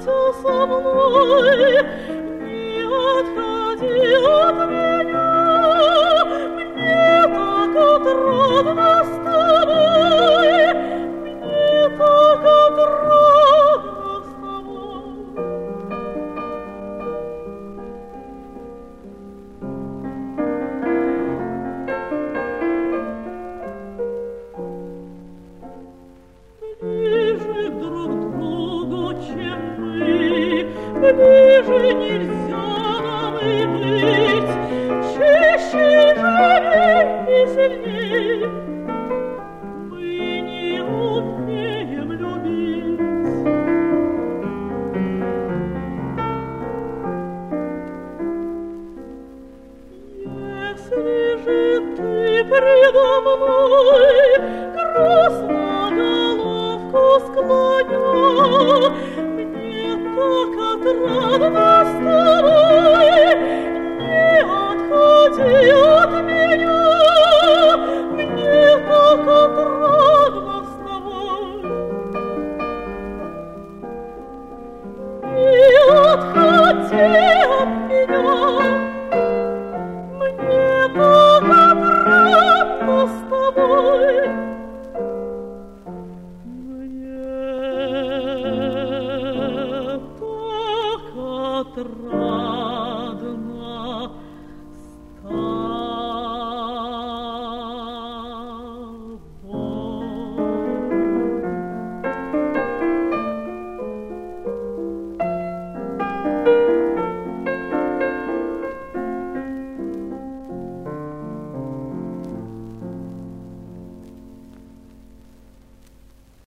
оставайся со мной, не отходи от меня. Мне так отрадно с тобой, мне так отрадно с тобой. Ближе друг к другу, чем мы, ближе нельзя нам и быть, чище, живей и сильней мы не умеем любить. Если же ты предо мной грустно головку склоня, мне так отрадно с тобой, не отходи от меня, мне так отрадно с тобой. Не отходи от меня, мне так отрадно с тобой. Мне так отрадно.